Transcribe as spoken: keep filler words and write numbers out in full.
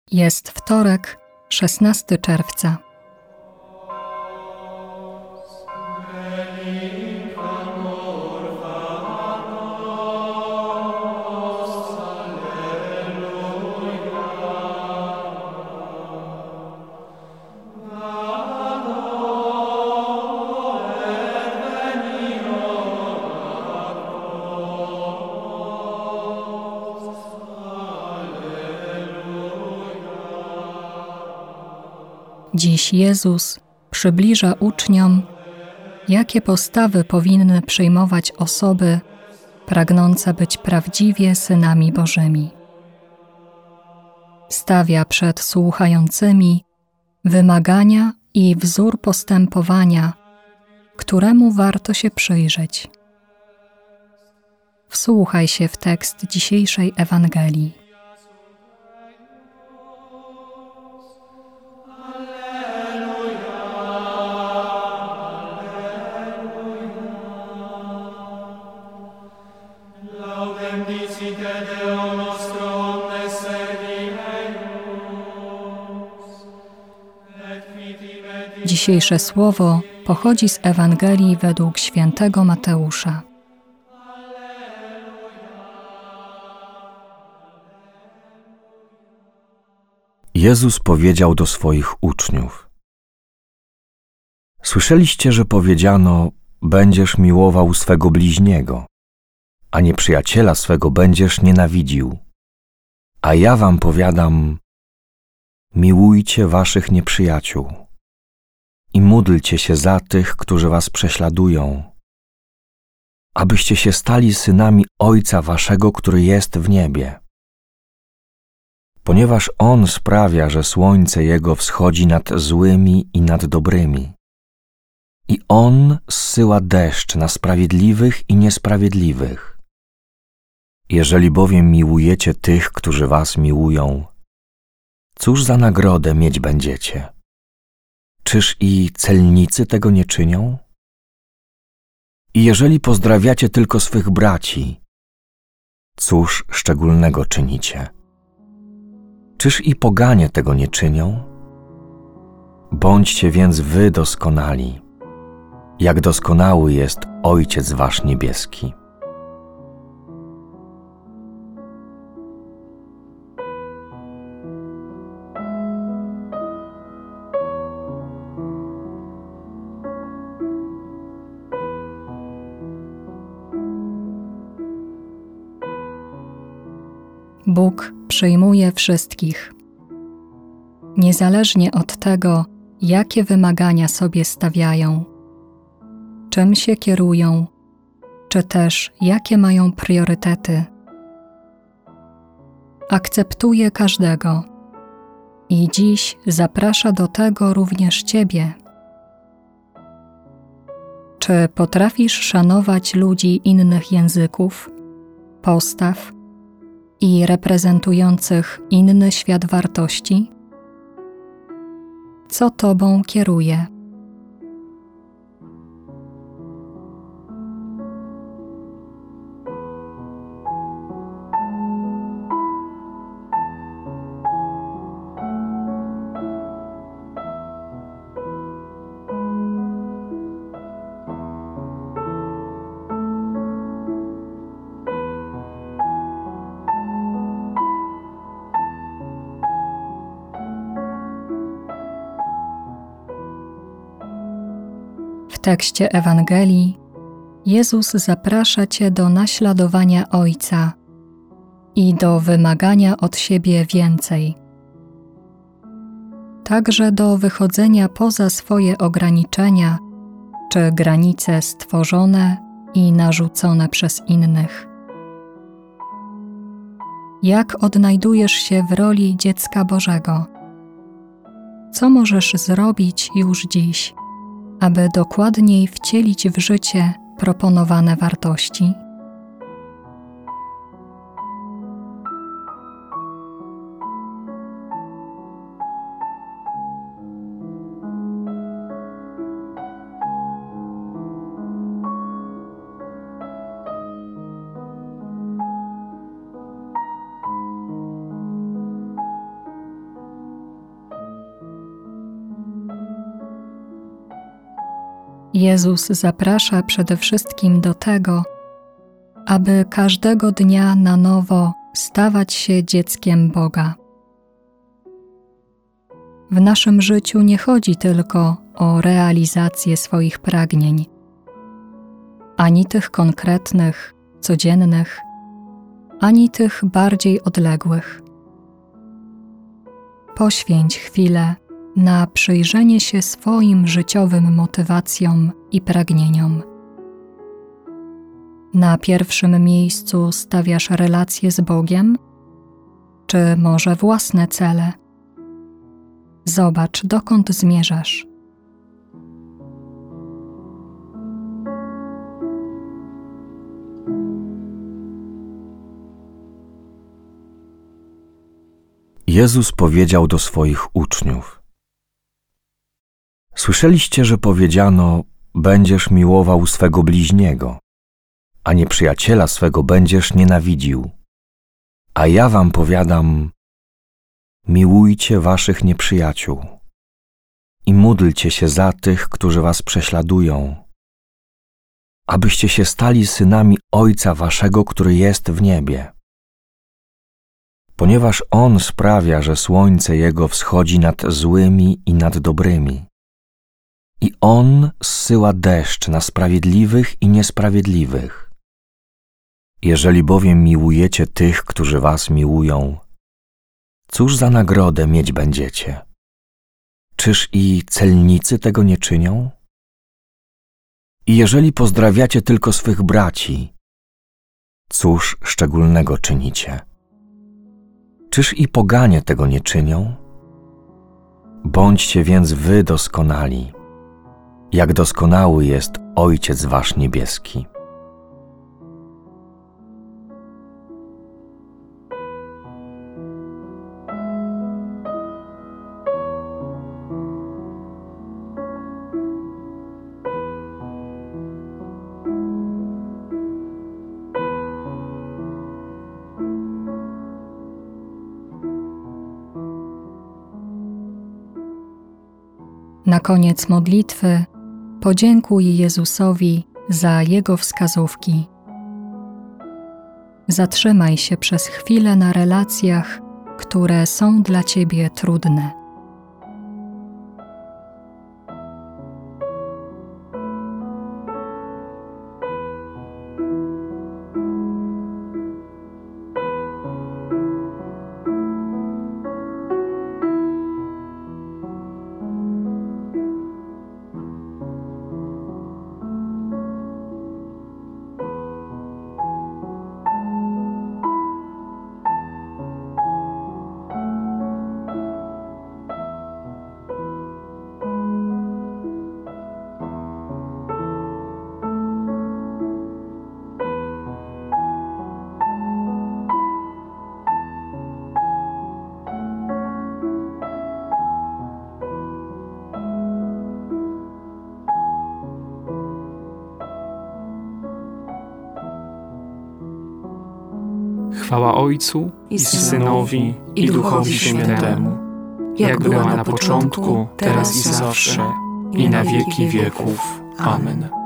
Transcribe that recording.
Jest wtorek, szesnastego czerwca. Dziś Jezus przybliża uczniom, jakie postawy powinny przyjmować osoby pragnące być prawdziwie synami Bożymi. Stawia przed słuchającymi wymagania i wzór postępowania, któremu warto się przyjrzeć. Wsłuchaj się w tekst dzisiejszej Ewangelii. Dzisiejsze słowo pochodzi z Ewangelii według świętego Mateusza. Jezus powiedział do swoich uczniów: Słyszeliście, że powiedziano: będziesz miłował swego bliźniego, a nieprzyjaciela swego będziesz nienawidził. A ja wam powiadam: miłujcie waszych nieprzyjaciół i módlcie się za tych, którzy was prześladują, abyście się stali synami Ojca waszego, który jest w niebie. Ponieważ On sprawia, że słońce Jego wschodzi nad złymi i nad dobrymi. I On zsyła deszcz na sprawiedliwych i niesprawiedliwych. Jeżeli bowiem miłujecie tych, którzy was miłują, cóż za nagrodę mieć będziecie? Czyż i celnicy tego nie czynią? I jeżeli pozdrawiacie tylko swych braci, cóż szczególnego czynicie? Czyż i poganie tego nie czynią? Bądźcie więc wy doskonali, jak doskonały jest Ojciec wasz niebieski. Bóg przyjmuje wszystkich. Niezależnie od tego, jakie wymagania sobie stawiają, czym się kierują, czy też jakie mają priorytety. Akceptuje każdego i dziś zaprasza do tego również Ciebie. Czy potrafisz szanować ludzi innych języków, postaw i reprezentujących inny świat wartości? Co Tobą kieruje? W tekście Ewangelii Jezus zaprasza Cię do naśladowania Ojca i do wymagania od siebie więcej. Także do wychodzenia poza swoje ograniczenia czy granice stworzone i narzucone przez innych. Jak odnajdujesz się w roli dziecka Bożego? Co możesz zrobić już dziś, aby dokładniej wcielić w życie proponowane wartości? Jezus zaprasza przede wszystkim do tego, aby każdego dnia na nowo stawać się dzieckiem Boga. W naszym życiu nie chodzi tylko o realizację swoich pragnień, ani tych konkretnych, codziennych, ani tych bardziej odległych. Poświęć chwilę na przyjrzenie się swoim życiowym motywacjom i pragnieniom. Na pierwszym miejscu stawiasz relacje z Bogiem, czy może własne cele? Zobacz, dokąd zmierzasz. Jezus powiedział do swoich uczniów: Słyszeliście, że powiedziano: będziesz miłował swego bliźniego, a nieprzyjaciela swego będziesz nienawidził. A ja wam powiadam: miłujcie waszych nieprzyjaciół i módlcie się za tych, którzy was prześladują, abyście się stali synami Ojca waszego, który jest w niebie. Ponieważ On sprawia, że słońce Jego wschodzi nad złymi i nad dobrymi. I On zsyła deszcz na sprawiedliwych i niesprawiedliwych. Jeżeli bowiem miłujecie tych, którzy was miłują, cóż za nagrodę mieć będziecie? Czyż i celnicy tego nie czynią? I jeżeli pozdrawiacie tylko swych braci, cóż szczególnego czynicie? Czyż i poganie tego nie czynią? Bądźcie więc wy doskonali, jak doskonały jest Ojciec wasz niebieski. Na koniec modlitwy podziękuj Jezusowi za Jego wskazówki. Zatrzymaj się przez chwilę na relacjach, które są dla Ciebie trudne. Chwała Ojcu i Synowi, i Duchowi Świętemu, jak była na początku, teraz i zawsze, i na wieki wieków. Amen.